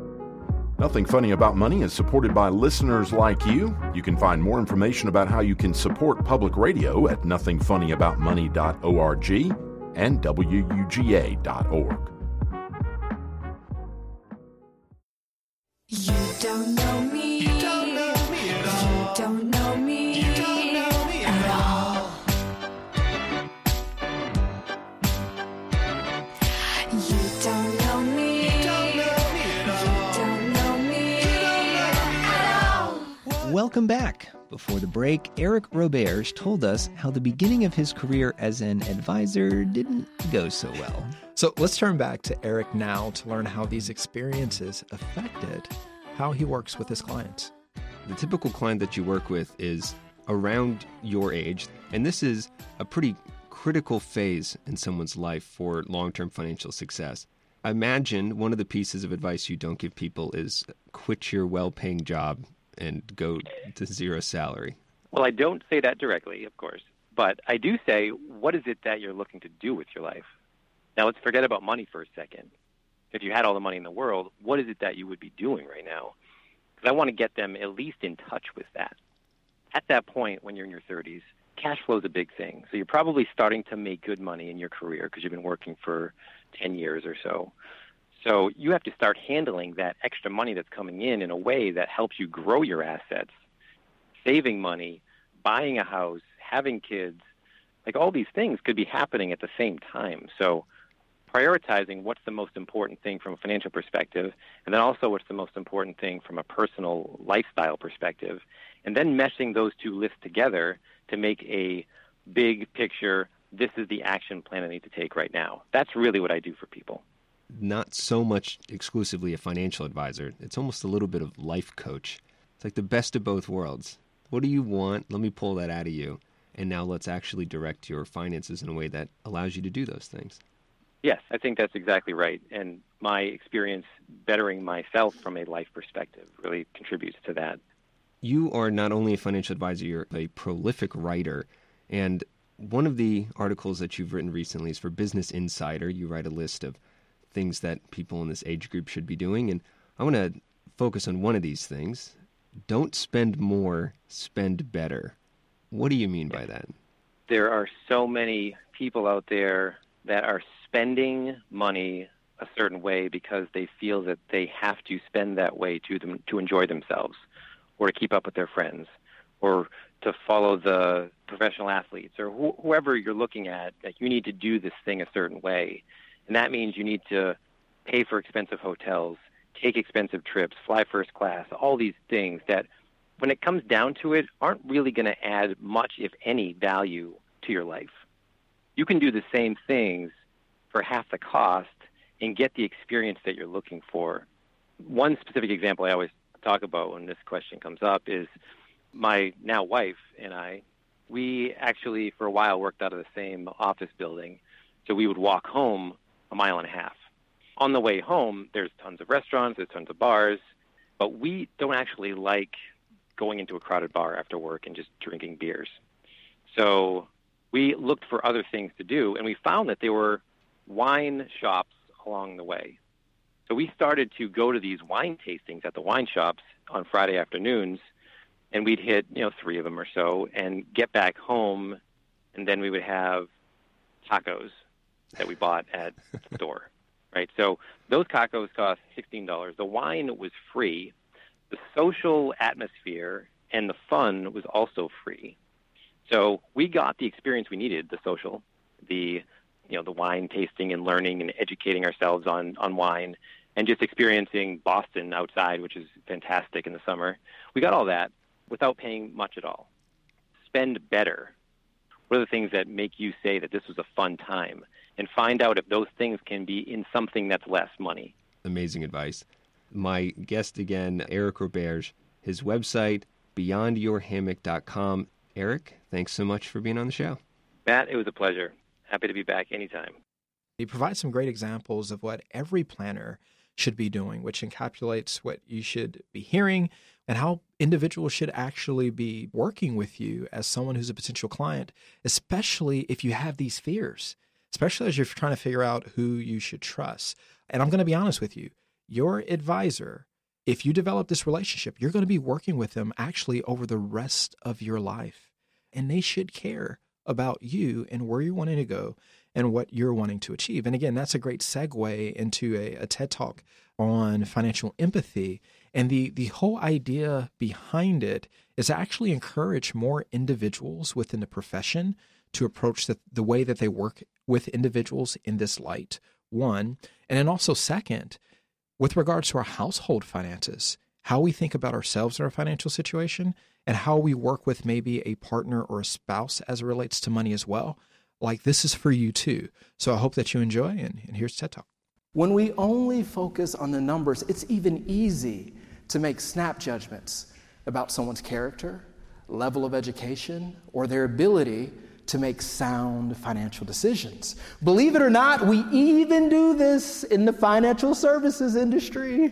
Nothing Funny About Money is supported by listeners like you. You can find more information about how you can support public radio at nothing funny about money dot org and W U G A dot org. You don't know me. You don't know me at all. You don't know me. You don't know me at all. You don't know me. You don't know me at all. You don't know me at all. Welcome back. Before the break, Eric Roberge told us how the beginning of his career as an advisor didn't go so well. So let's turn back to Eric now to learn how these experiences affected how he works with his clients. The typical client that you work with is around your age, and this is a pretty critical phase in someone's life for long-term financial success. I imagine one of the pieces of advice you don't give people is quit your well-paying job and go to zero salary. Well, I don't say that directly, of course, but I do say, what is it that you're looking to do with your life? Now, let's forget about money for a second. If you had all the money in the world, what is it that you would be doing right now? Because I want to get them at least in touch with that. At that point, when you're in your thirties, cash flow is a big thing. So you're probably starting to make good money in your career because you've been working for ten years or so. So you have to start handling that extra money that's coming in in a way that helps you grow your assets, saving money, buying a house, having kids. Like all these things could be happening at the same time. So prioritizing what's the most important thing from a financial perspective, and then also what's the most important thing from a personal lifestyle perspective, and then meshing those two lists together to make a big picture, this is the action plan I need to take right now. That's really what I do for people. Not so much exclusively a financial advisor. It's almost a little bit of life coach. It's like the best of both worlds. What do you want? Let me pull that out of you. and now let's actually direct your finances in a way that allows you to do those things. Yes, I think that's exactly right. And my experience bettering myself from a life perspective really contributes to that. You are not only a financial advisor, you're a prolific writer. And one of the articles that you've written recently is for Business Insider. You write a list of things that people in this age group should be doing. And I want to focus on one of these things. Don't spend more, spend better. What do you mean by that? There are so many people out there that are spending money a certain way because they feel that they have to spend that way to them to enjoy themselves, or to keep up with their friends, or to follow the professional athletes, or wh- whoever you're looking at, that you need to do this thing a certain way. And that means you need to pay for expensive hotels, take expensive trips, fly first class, all these things that, when it comes down to it, aren't really going to add much, if any, value to your life. You can do the same things for half the cost and get the experience that you're looking for. One specific example I always talk about when this question comes up is my now wife and I, we actually for a while worked out of the same office building, so we would walk home a mile and a half. On the way home, there's tons of restaurants, there's tons of bars, but we don't actually like going into a crowded bar after work and just drinking beers. So we looked for other things to do, and we found that there were wine shops along the way. So we started to go to these wine tastings at the wine shops on Friday afternoons, and we'd hit, you know, three of them or so, and get back home, and then we would have tacos that we bought at the store, right? So those tacos cost sixteen dollars. The wine was free. The social atmosphere and the fun was also free. So we got the experience we needed, the social, the you know, the wine tasting and learning and educating ourselves on, on wine, and just experiencing Boston outside, which is fantastic in the summer. We got all that without paying much at all. Spend better. What are the things that make you say that this was a fun time? And find out if those things can be in something that's less money. Amazing advice. My guest again, Eric Roberge, his website, beyond your hammock dot com. Eric, thanks so much for being on the show. Matt, it was a pleasure. Happy to be back anytime. He provides some great examples of what every planner should be doing, which encapsulates what you should be hearing and how individuals should actually be working with you as someone who's a potential client, especially if you have these fears, especially as you're trying to figure out who you should trust. And I'm going to be honest with you, your advisor, if you develop this relationship, you're going to be working with them actually over the rest of your life. And they should care about you and where you're wanting to go and what you're wanting to achieve. And again, that's a great segue into a, a TED Talk on financial empathy. And the, the whole idea behind it is to actually encourage more individuals within the profession to approach the, the way that they work with individuals in this light, one. And then also second, with regards to our household finances, how we think about ourselves in our financial situation, and how we work with maybe a partner or a spouse as it relates to money as well. Like, this is for you too. So I hope that you enjoy, and, and here's TED Talk. When we only focus on the numbers, it's even easy to make snap judgments about someone's character, level of education, or their ability to make sound financial decisions. Believe it or not, we even do this in the financial services industry.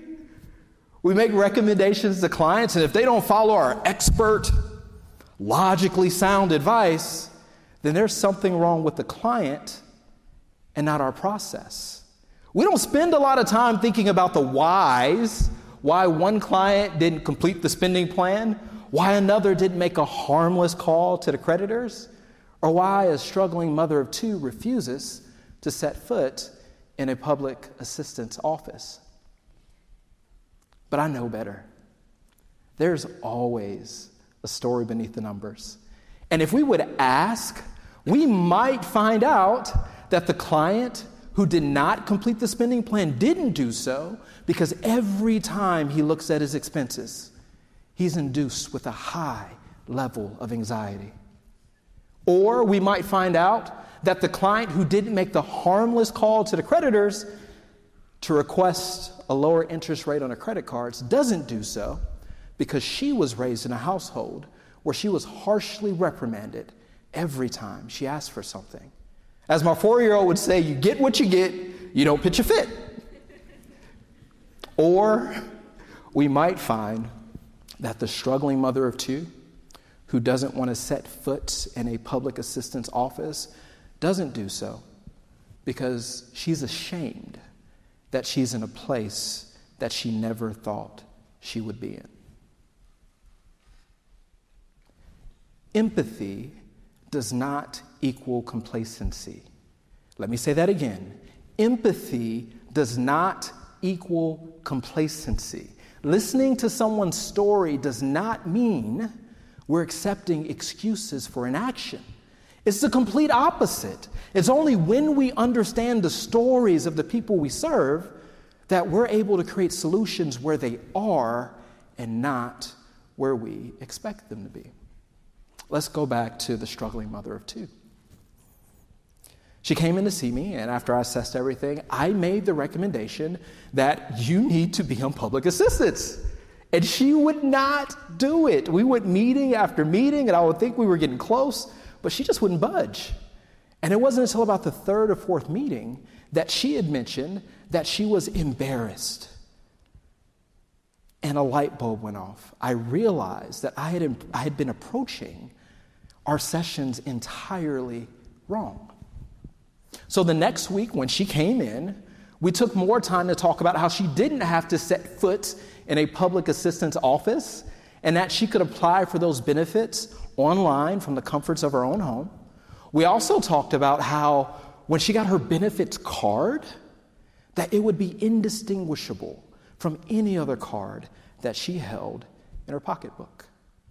We make recommendations to clients, and if they don't follow our expert, logically sound advice, then there's something wrong with the client and not our process. We don't spend a lot of time thinking about the whys, why one client didn't complete the spending plan, why another didn't make a harmless call to the creditors, or why a struggling mother of two refuses to set foot in a public assistance office. But I know better. There's always a story beneath the numbers. And if we would ask, we might find out that the client who did not complete the spending plan didn't do so because every time he looks at his expenses, he's induced with a high level of anxiety. Or we might find out that the client who didn't make the harmless call to the creditors to request a lower interest rate on her credit cards doesn't do so because she was raised in a household where she was harshly reprimanded every time she asks for something. As my four-year-old would say, you get what you get, you don't pitch a fit. Or we might find that the struggling mother of two who doesn't want to set foot in a public assistance office doesn't do so because she's ashamed that she's in a place that she never thought she would be in. Empathy does not equal complacency. Let me say that again. Empathy does not equal complacency. Listening to someone's story does not mean we're accepting excuses for inaction. It's the complete opposite. It's only when we understand the stories of the people we serve that we're able to create solutions where they are and not where we expect them to be. Let's go back to the struggling mother of two. She came in to see me, and after I assessed everything, I made the recommendation that you need to be on public assistance. And she would not do it. We went meeting after meeting, and I would think we were getting close, but she just wouldn't budge. And it wasn't until about the third or fourth meeting that she had mentioned that she was embarrassed. And a light bulb went off. I realized that I had, I had been approaching our sessions entirely wrong. So the next week when she came in, we took more time to talk about how she didn't have to set foot in a public assistance office and that she could apply for those benefits online from the comforts of her own home. We also talked about how when she got her benefits card, that it would be indistinguishable from any other card that she held in her pocketbook.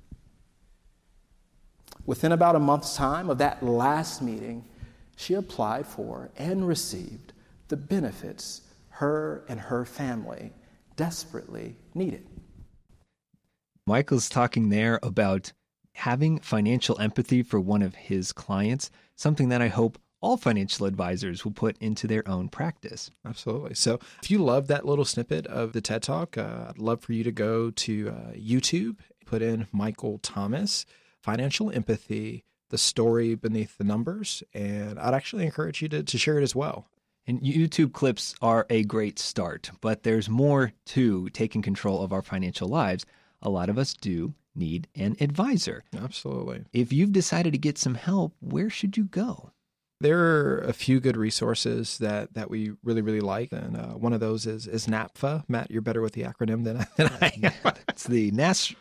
Within about a month's time of that last meeting, she applied for and received the benefits her and her family desperately needed. Michael's talking there about having financial empathy for one of his clients, something that I hope all financial advisors will put into their own practice. Absolutely. So if you love that little snippet of the TED Talk, uh, I'd love for you to go to uh, YouTube, put in Michael Thomas, Financial Empathy, the story beneath the numbers, and I'd actually encourage you to, to share it as well. And YouTube clips are a great start, but there's more to taking control of our financial lives. A lot of us do need an advisor. Absolutely. If you've decided to get some help, where should you go? There are a few good resources that, that we really, really like, and uh, one of those is is NAPFA. Matt, you're better with the acronym than, than I am. It's the Nas-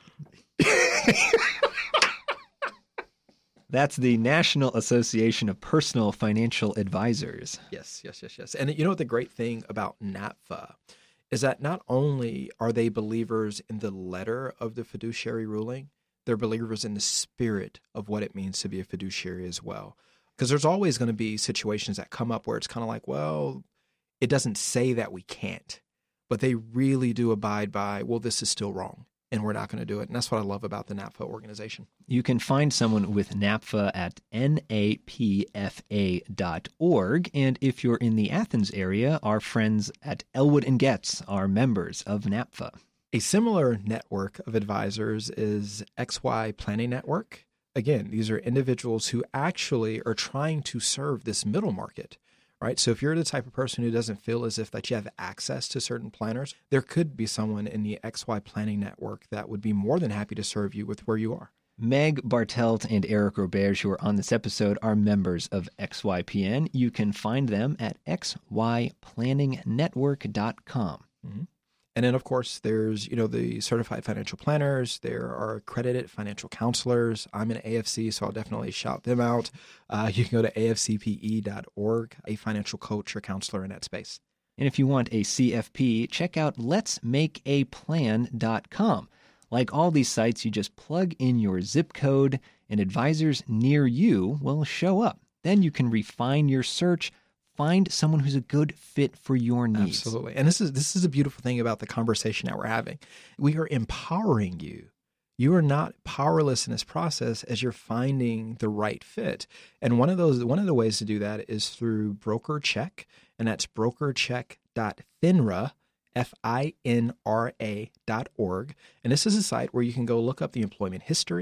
That's the National Association of Personal Financial Advisors. Yes, yes, yes, yes. And you know what the great thing about NAPFA is that not only are they believers in the letter of the fiduciary ruling, they're believers in the spirit of what it means to be a fiduciary as well. Because there's always going to be situations that come up where it's kind of like, well, it doesn't say that we can't, but they really do abide by, well, this is still wrong, and we're not going to do it. And that's what I love about the NAPFA organization. You can find someone with NAPFA at N A P F A dot org. And if you're in the Athens area, our friends at Elwood and Getz are members of NAPFA. A similar network of advisors is X Y Planning Network. Again, these are individuals who actually are trying to serve this middle market, right? So if you're the type of person who doesn't feel as if that you have access to certain planners, there could be someone in the X Y Planning Network that would be more than happy to serve you with where you are. Meg Bartelt and Eric Roberge, who are on this episode, are members of X Y P N. You can find them at x y planning network dot com. Mm-hmm. And then, of course, there's, you know, the certified financial planners. There are accredited financial counselors. I'm an A F C, so I'll definitely shout them out. Uh, you can go to A F C P E dot org, a financial coach or counselor in that space. And if you want a C F P, check out lets make a plan dot com. Like all these sites, you just plug in your zip code, and advisors near you will show up. Then you can refine your search, find someone who's a good fit for your needs. Absolutely. And this is this is a beautiful thing about the conversation that we're having. We are empowering you. You are not powerless in this process as you're finding the right fit. And one of those one of the ways to do that is through BrokerCheck, and that's brokercheck dot finra, F I N R A dot org. And this is a site where you can go look up the employment history,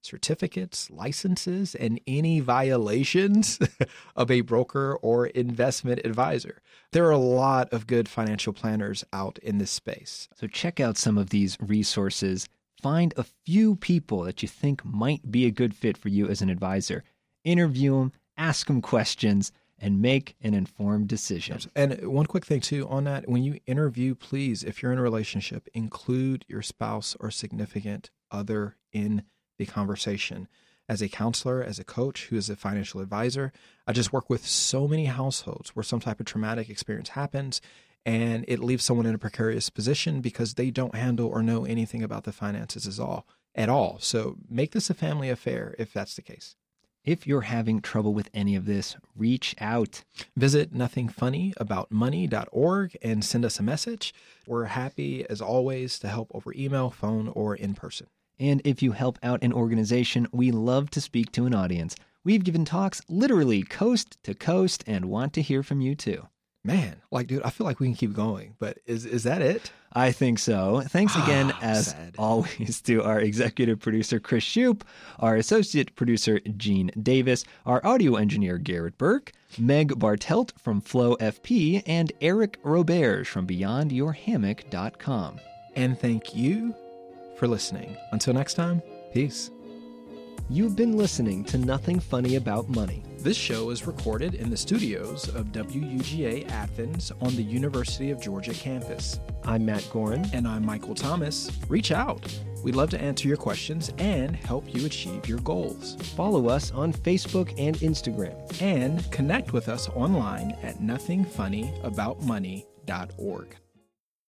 certificates, licenses, and any violations of a broker or investment advisor. There are a lot of good financial planners out in this space. So check out some of these resources. Find a few people that you think might be a good fit for you as an advisor. Interview them, ask them questions, and make an informed decision. And one quick thing, too, on that, when you interview, please, if you're in a relationship, include your spouse or significant other in the conversation. As a counselor, as a coach, who is a financial advisor, I just work with so many households where some type of traumatic experience happens and it leaves someone in a precarious position because they don't handle or know anything about the finances at all, at all. So make this a family affair if that's the case. If you're having trouble with any of this, reach out. Visit nothing funny about money dot org and send us a message. We're happy, as always, to help over email, phone, or in person. And if you help out an organization, we love to speak to an audience. We've given talks literally coast to coast and want to hear from you too. Man, like, dude, I feel like we can keep going, but is is that it? I think so. Thanks again, Ah, as sad. always, to our executive producer, Chris Shoup, our associate producer, Gene Davis, our audio engineer, Garrett Burke, Meg Bartelt from Flow F P, and Eric Roberge from beyond your hammock dot com. And thank you for listening. Until next time, peace. You've been listening to Nothing Funny About Money. This show is recorded in the studios of W U G A Athens on the University of Georgia campus. I'm Matt Gorin. And I'm Michael Thomas. Reach out. We'd love to answer your questions and help you achieve your goals. Follow us on Facebook and Instagram. And connect with us online at nothing funny about money dot org.